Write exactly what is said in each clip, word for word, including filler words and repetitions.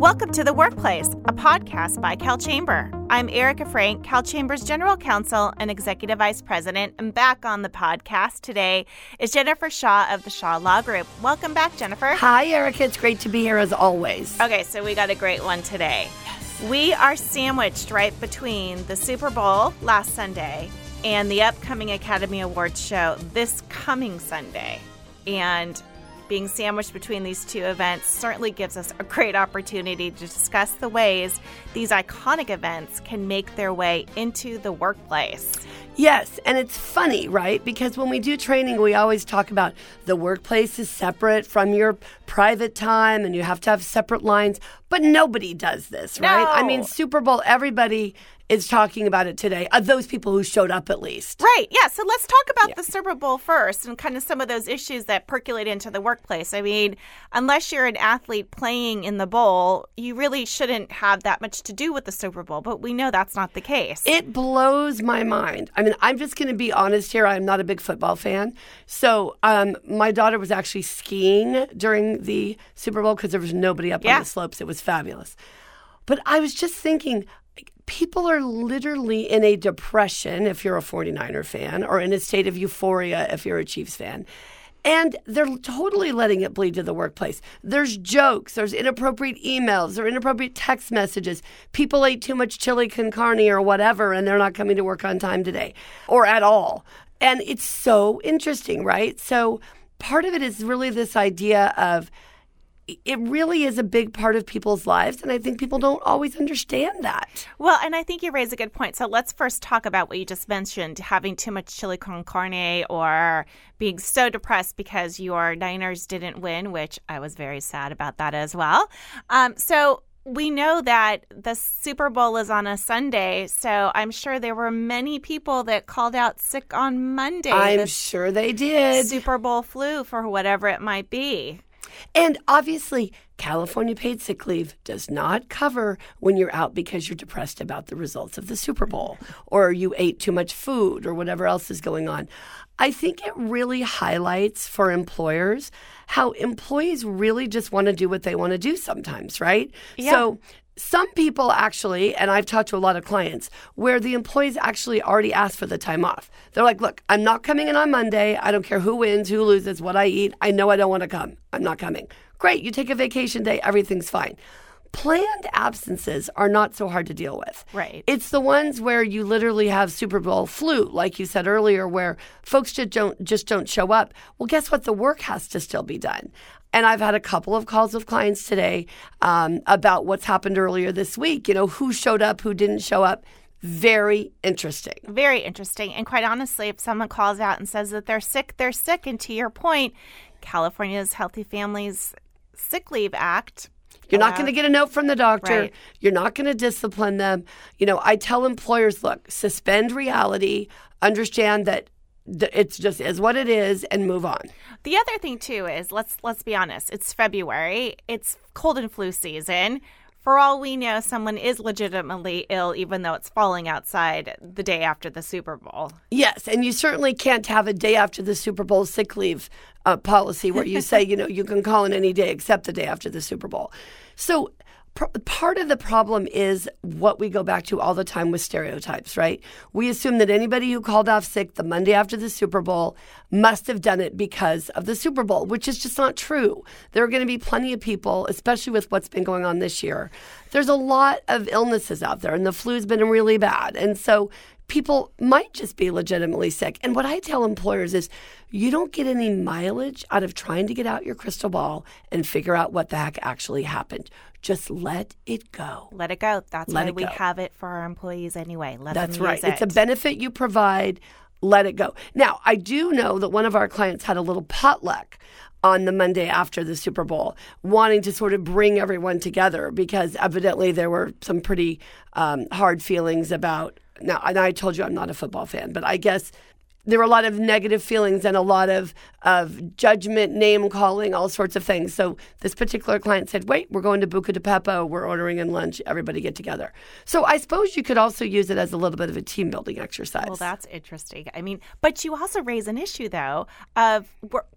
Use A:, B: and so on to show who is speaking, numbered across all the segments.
A: Welcome to The Workplace, a podcast by Cal Chamber. I'm Erica Frank, Cal Chamber's General Counsel and Executive Vice President, and back on the podcast today is Jennifer Shaw of the Shaw Law Group. Welcome back, Jennifer.
B: Hi, Erica. It's great to be here as always.
A: Okay, so we got a great one today. Yes. We are sandwiched right between the Super Bowl last Sunday and the upcoming Academy Awards show this coming Sunday. And being sandwiched between these two events certainly gives us a great opportunity to discuss the ways these iconic events can make their way into the workplace.
B: Yes, and it's funny, right? Because when we do training, we always talk about the workplace is separate from your private time and you have to have separate lines, but nobody does this, right?
A: No.
B: I mean, Super Bowl, everybody is talking about it today, uh, those people who showed up at least.
A: Right, yeah. So let's talk about
B: Yeah.
A: the Super Bowl first and kind of some of those issues that percolate into the workplace. I mean, unless you're an athlete playing in the bowl, you really shouldn't have that much to do with the Super Bowl, but we know that's not the case.
B: It blows my mind. I mean, I'm just going to be honest here. I'm not a big football fan. So um, my daughter was actually skiing during the Super Bowl because there was nobody up
A: Yeah.
B: on the slopes. It was fabulous. But I was just thinking, people are literally in a depression if you're a forty-niner fan, or in a state of euphoria if you're a Chiefs fan. And they're totally letting it bleed to the workplace. There's jokes, there's inappropriate emails, there are inappropriate text messages. People ate too much chili con carne or whatever, and they're not coming to work on time today, or at all. And it's so interesting, right? So part of it is really this idea of it really is a big part of people's lives, and I think people don't always understand that.
A: Well, and I think you raise a good point. So let's first talk about what you just mentioned, having too much chili con carne or being so depressed because your Niners didn't win, which I was very sad about that as well. Um, so we know that the Super Bowl is on a Sunday, so I'm sure there were many people that called out sick on Monday.
B: I'm
A: The
B: sure they did.
A: Super Bowl flu for whatever it might be.
B: And obviously, California paid sick leave does not cover when you're out because you're depressed about the results of the Super Bowl or you ate too much food or whatever else is going on. I think it really highlights for employers how employees really just want to do what they want to do sometimes, right?
A: Yeah.
B: So some people actually, and I've talked to a lot of clients, where the employees actually already asked for the time off. They're like, look, I'm not coming in on Monday. I don't care who wins, who loses, what I eat. I know I don't want to come. I'm not coming. Great. You take a vacation day. Everything's fine. Planned absences are not so hard to deal with.
A: Right.
B: It's the ones where you literally have Super Bowl flu, like you said earlier, where folks just don't just don't show up. Well, guess what? The work has to still be done. And I've had a couple of calls with clients today um, about what's happened earlier this week. You know, who showed up, who didn't show up. Very interesting.
A: Very interesting. And quite honestly, if someone calls out and says that they're sick, they're sick. And to your point, California's Healthy Families Sick Leave Act.
B: You're not going to get a note from the doctor.
A: Right.
B: You're not going to discipline them. You know, I tell employers, look, suspend reality, understand that it's just is what it is, and move on.
A: The other thing, too, is let's let's be honest. It's February. It's cold and flu season. For all we know, someone is legitimately ill, even though it's falling outside the day after the Super Bowl.
B: Yes, and you certainly can't have a day after the Super Bowl sick leave uh, policy where you say, you know, you can call in any day except the day after the Super Bowl. So pr- part of the problem is what we go back to all the time with stereotypes, right? We assume that anybody who called off sick the Monday after the Super Bowl must have done it because of the Super Bowl, which is just not true. There are going to be plenty of people, especially with what's been going on this year. There's a lot of illnesses out there, and the flu's been really bad. And so people might just be legitimately sick. And what I tell employers is you don't get any mileage out of trying to get out your crystal ball and figure out what the heck actually happened. Just let it go.
A: Let it go. That's
B: Let
A: why
B: it
A: we
B: go.
A: have it for our employees anyway. Let
B: That's
A: them
B: right.
A: use it.
B: It's a benefit you provide. Let it go. Now, I do know that one of our clients had a little potluck on the Monday after the Super Bowl, wanting to sort of bring everyone together because evidently there were some pretty um, hard feelings about. Now, and I told you I'm not a football fan, but I guess there were a lot of negative feelings and a lot of, of judgment, name calling, all sorts of things. So this particular client said, wait, we're going to Buca di Beppo. We're ordering in lunch. Everybody get together. So I suppose you could also use it as a little bit of a team building exercise.
A: Well, that's interesting. I mean, but you also raise an issue, though, of we're,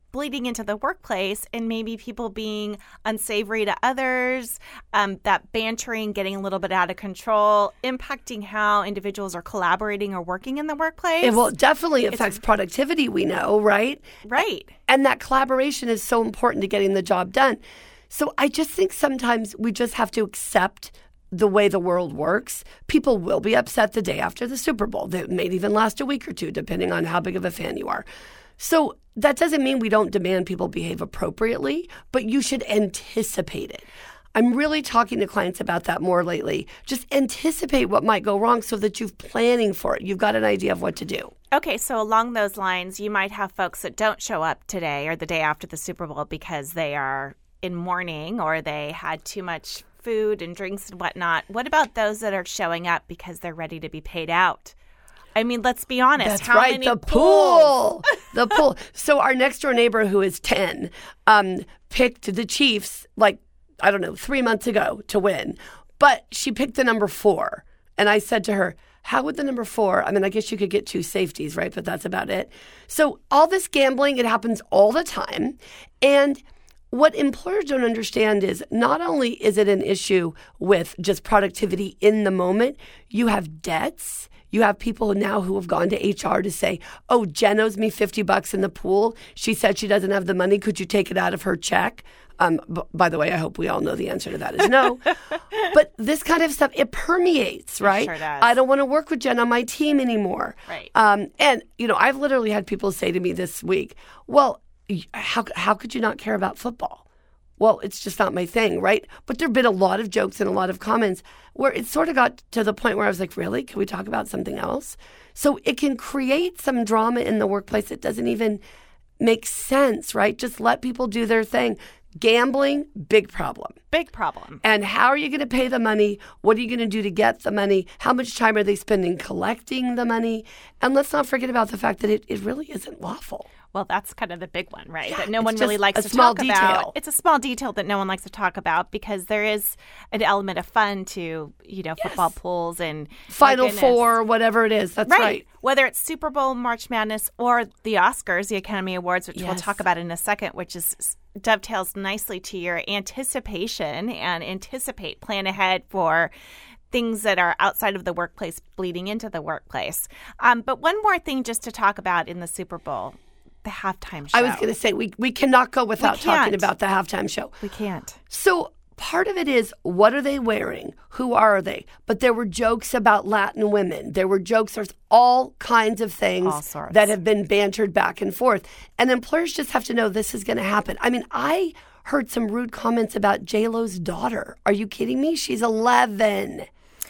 A: bleeding into the workplace and maybe people being unsavory to others, um, that bantering getting a little bit out of control, impacting how individuals are collaborating or working in the workplace.
B: It, well, it definitely affects it's, productivity, we know, right?
A: Right.
B: And that collaboration is so important to getting the job done. So I just think sometimes we just have to accept the way the world works. People will be upset the day after the Super Bowl. It may even last a week or two, depending on how big of a fan you are. So that doesn't mean we don't demand people behave appropriately, but you should anticipate it. I'm really talking to clients about that more lately. Just anticipate what might go wrong so that you're planning for it. You've got an idea of what to do.
A: Okay, so along those lines, you might have folks that don't show up today or the day after the Super Bowl because they are in mourning or they had too much food and drinks and whatnot. What about those that are showing up because they're ready to be paid out? I mean, let's be honest.
B: That's
A: How
B: right.
A: many
B: The
A: pools?
B: pool. The pool. So our next door neighbor, who is ten, um, picked the Chiefs like, I don't know, three months ago to win. But she picked the number four. And I said to her, how would the number four? I mean, I guess you could get two safeties, right? But that's about it. So all this gambling, it happens all the time. And what employers don't understand is not only is it an issue with just productivity in the moment, you have debts. You have people now who have gone to H R to say, oh, Jen owes me fifty bucks in the pool. She said she doesn't have the money. Could you take it out of her check? Um, b- by the way, I hope we all know the answer to that is no. But this kind of stuff, it permeates, right?
A: It sure does.
B: I don't want to work with Jen on my team anymore.
A: Right.
B: Um, and, you know, I've literally had people say to me this week, well, how how could you not care about football? Well, it's just not my thing, right? But there have been a lot of jokes and a lot of comments where it sort of got to the point where I was like, really? Can we talk about something else? So it can create some drama in the workplace that doesn't even make sense, right? Just let people do their thing. Gambling, big problem.
A: Big problem.
B: And how are you going to pay the money? What are you going to do to get the money? How much time are they spending collecting the money? And let's not forget about the fact that it, it really isn't lawful.
A: Well, that's kind of the big one, right?
B: Yeah,
A: that no one
B: it's
A: really
B: just
A: likes
B: a
A: to
B: small
A: talk
B: detail.
A: about. It's a small detail that no one likes to talk about because there is an element of fun to, you know, football
B: Yes.
A: pools and
B: Final Four, whatever it is. That's right. right.
A: Whether it's Super Bowl, March Madness, or the Oscars, the Academy Awards, which
B: Yes.
A: we'll talk about in a second, which is dovetails nicely to your anticipation and anticipate, plan ahead for things that are outside of the workplace bleeding into the workplace. Um, but one more thing just to talk about in the Super Bowl. The halftime show.
B: I was going to say, we, we cannot go without talking about the halftime show.
A: We can't.
B: So part of it is, what are they wearing? Who are they? But there were jokes about Latin women. There were jokes. There's all kinds of things that have been bantered back and forth. And employers just have to know this is going to happen. I mean, I heard some rude comments about J-Lo's daughter. Are you kidding me? She's eleven.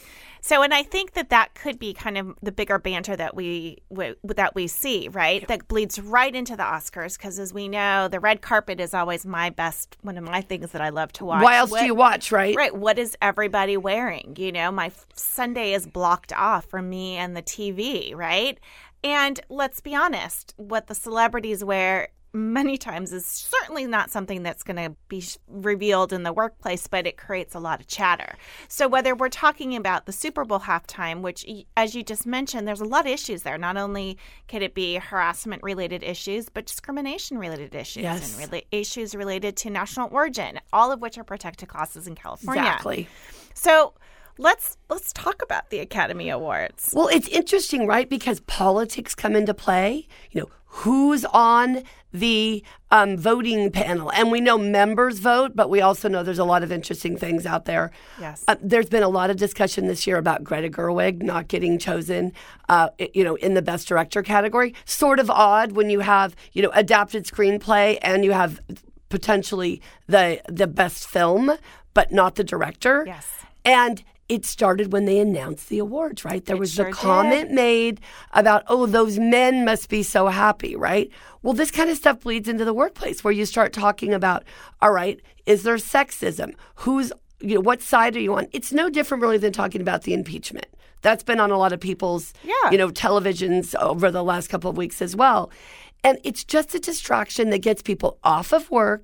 A: So, and I think that that could be kind of the bigger banter that we w- that we see, right? That bleeds right into the Oscars because, as we know, the red carpet is always my best, one of my things that I love to watch.
B: Why else
A: what,
B: do you watch, right?
A: Right. What is everybody wearing? You know, my Sunday is blocked off from me and the T V, right? And let's be honest, what the celebrities wear many times is certainly not something that's going to be revealed in the workplace, but it creates a lot of chatter. So whether we're talking about the Super Bowl halftime, which, as you just mentioned, there's a lot of issues there. Not only could it be harassment-related issues, but discrimination-related issues
B: yes.
A: and rela- issues related to national origin, all of which are protected classes in California.
B: Exactly.
A: So Let's let's talk about the Academy Awards.
B: Well, it's interesting, right? Because politics come into play. You know, who's on the um, voting panel? And we know members vote, but we also know there's a lot of interesting things out there.
A: Yes.
B: Uh, there's been a lot of discussion this year about Greta Gerwig not getting chosen, uh, you know, in the Best Director category. Sort of odd when you have, you know, adapted screenplay and you have potentially the the best film, but not the director.
A: Yes.
B: And it started when they announced the awards, right? There
A: it
B: was
A: sure
B: the comment
A: did.
B: made about, oh, those men must be so happy, right? Well, this kind of stuff bleeds into the workplace where you start talking about, all right, is there sexism? Who's, you know, what side are you on? It's no different really than talking about the impeachment. That's been on a lot of people's,
A: yeah.
B: you know, televisions over the last couple of weeks as well. And it's just a distraction that gets people off of work,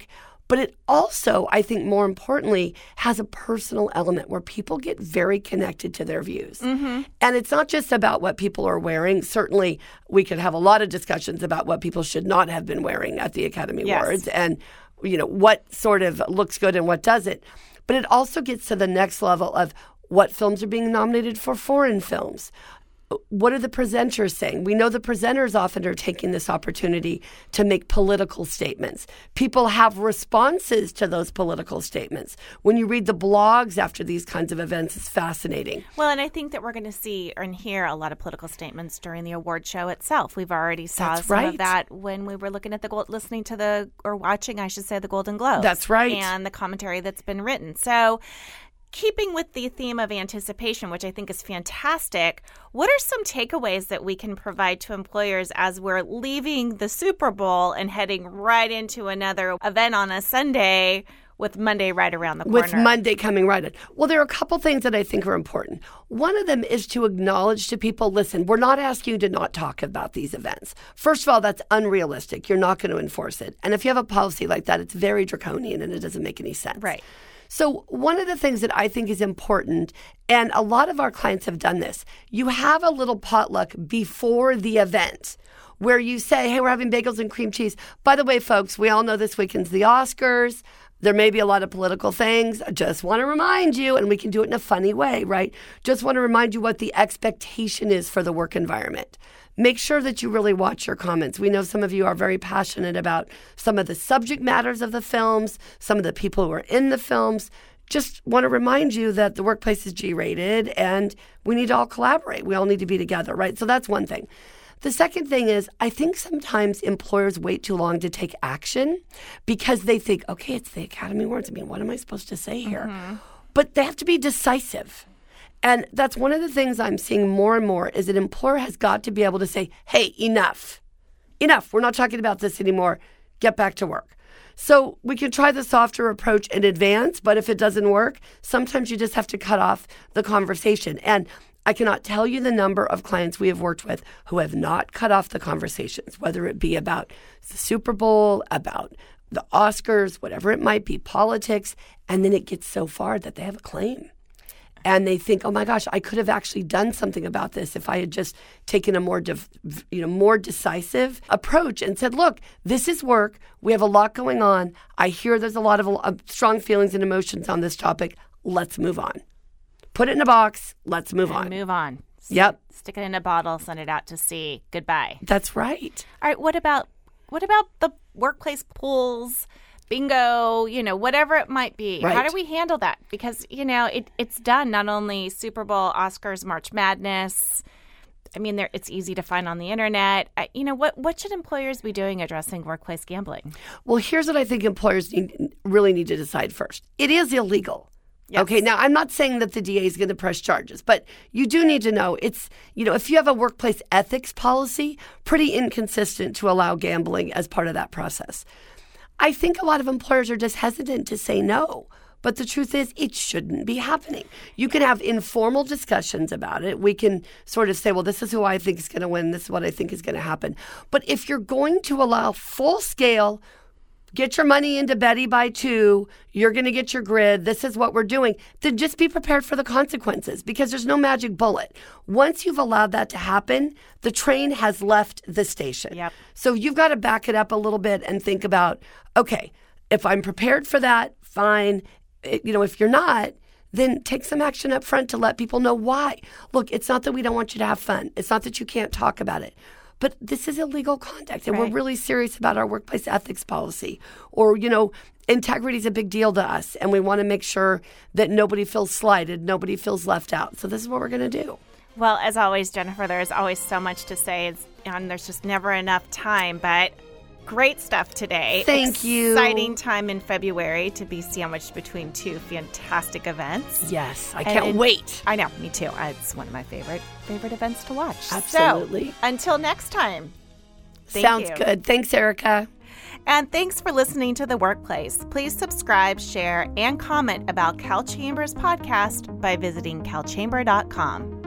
B: But it also, I think more importantly, has a personal element where people get very connected to their views.
A: Mm-hmm.
B: And it's not just about what people are wearing. Certainly, we could have a lot of discussions about what people should not have been wearing at the Academy
A: Yes.
B: Awards and, you know, what sort of looks good and what doesn't. But it also gets to the next level of what films are being nominated for foreign films. What are the presenters saying? We know the presenters often are taking this opportunity to make political statements. People have responses to those political statements. When you read the blogs after these kinds of events, it's fascinating.
A: Well, and I think that we're going to see and hear a lot of political statements during the award show itself. We've already saw
B: That's
A: some
B: right.
A: of that when we were looking at the gold, listening to the, or watching, I should say, the Golden Globes.
B: That's right.
A: And the commentary that's been written. So, keeping with the theme of anticipation, which I think is fantastic, what are some takeaways that we can provide to employers as we're leaving the Super Bowl and heading right into another event on a Sunday with Monday right around the corner?
B: With Monday coming right in. Well, there are a couple things that I think are important. One of them is to acknowledge to people, listen, we're not asking you to not talk about these events. First of all, that's unrealistic. You're not going to enforce it. And if you have a policy like that, it's very draconian and it doesn't make any sense.
A: Right.
B: So one of the things that I think is important, and a lot of our clients have done this, you have a little potluck before the event where you say, hey, we're having bagels and cream cheese. By the way, folks, we all know this weekend's the Oscars. There may be a lot of political things. I just want to remind you, and we can do it in a funny way, right? Just want to remind you what the expectation is for the work environment. Make sure that you really watch your comments. We know some of you are very passionate about some of the subject matters of the films, some of the people who are in the films. Just want to remind you that the workplace is G-rated and we need to all collaborate. We all need to be together, right? So that's one thing. The second thing is I think sometimes employers wait too long to take action because they think, okay, it's the Academy Awards. I mean, what am I supposed to say here? Mm-hmm. But they have to be decisive. And that's one of the things I'm seeing more and more is an employer has got to be able to say, hey, enough. Enough. We're not talking about this anymore. Get back to work. So we can try the softer approach in advance, but if it doesn't work, sometimes you just have to cut off the conversation. And I cannot tell you the number of clients we have worked with who have not cut off the conversations, whether it be about the Super Bowl, about the Oscars, whatever it might be, politics, and then it gets so far that they have a claim. And they think, oh my gosh, I could have actually done something about this if I had just taken a more, de- you know, more decisive approach and said, look, this is work. We have a lot going on. I hear there's a lot of uh, strong feelings and emotions on this topic. Let's move on. Put it in a box. Let's move
A: and
B: on.
A: Move on.
B: Yep.
A: Stick it in a bottle. Send it out to sea. Goodbye.
B: That's right.
A: All right. What about what about the workplace pools? Bingo, you know, whatever it might be.
B: Right.
A: How do we handle that? Because, you know, it, it's done not only Super Bowl, Oscars, March Madness. I mean, there, it's easy to find on the internet. I, you know, what what should employers be doing addressing workplace gambling?
B: Well, here's what I think employers need, really need to decide first. It is illegal.
A: Yes.
B: Okay, now I'm not saying that the D A is going to press charges, but you do need to know it's, you know, if you have a workplace ethics policy, pretty inconsistent to allow gambling as part of that process. I think a lot of employers are just hesitant to say no. But the truth is, it shouldn't be happening. You can have informal discussions about it. We can sort of say, well, this is who I think is going to win. This is what I think is going to happen. But if you're going to allow full scale, get your money into Betty by two, you're going to get your grid, this is what we're doing, then just be prepared for the consequences because there's no magic bullet. Once you've allowed that to happen, the train has left the station.
A: Yep.
B: So you've got to back it up a little bit and think about, okay, if I'm prepared for that, fine. You know, if you're not, then take some action up front to let people know why. Look, it's not that we don't want you to have fun. It's not that you can't talk about it. But this is illegal conduct, and
A: right.
B: we're really serious about our workplace ethics policy. Or, you know, integrity is a big deal to us, and we want to make sure that nobody feels slighted, nobody feels left out. So this is what we're going to do.
A: Well, as always, Jennifer, there's always so much to say, it's, and there's just never enough time. But great stuff today.
B: Thank you.
A: Exciting time in February to be sandwiched between two fantastic events.
B: Yes, I
A: And-
B: can't
A: and-
B: wait.
A: I know, me too. It's one of my favorite favorite events to watch.
B: Absolutely.
A: So, until next time. Thank
B: Sounds
A: you.
B: good. Thanks, Erica.
A: And thanks for listening to The Workplace. Please subscribe, share, and comment about Cal Chambers podcast by visiting cal chamber dot com.